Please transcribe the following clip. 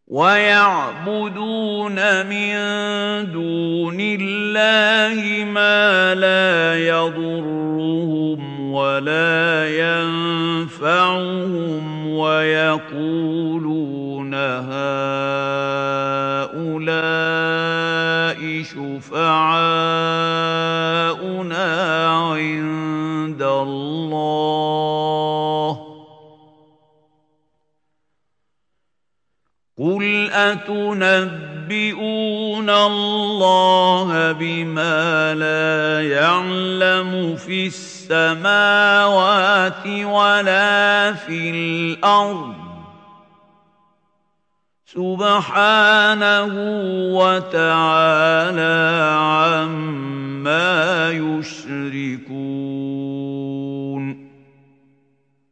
وَيَعْبُدُونَ مِن دُونِ اللَّهِ مَا لَا يَضُرُّهُمْ وَلَا يَنفَعُهُمْ وَيَقُولُونَ هَٰؤُلَاءِ شُفَعَاؤُنَا عِندَ اللَّهِ ۚ قُلْ أَتُنَبِّئُونَ اللَّهَ بِمَا لَا يَعْلَمُ فِي السَّمَاوَاتِ وَلَا فِي الْأَرْضِ ۚ سُبْحَانَهُ وَتَعَالَىٰ عَمَّا يُشْرِكُونَ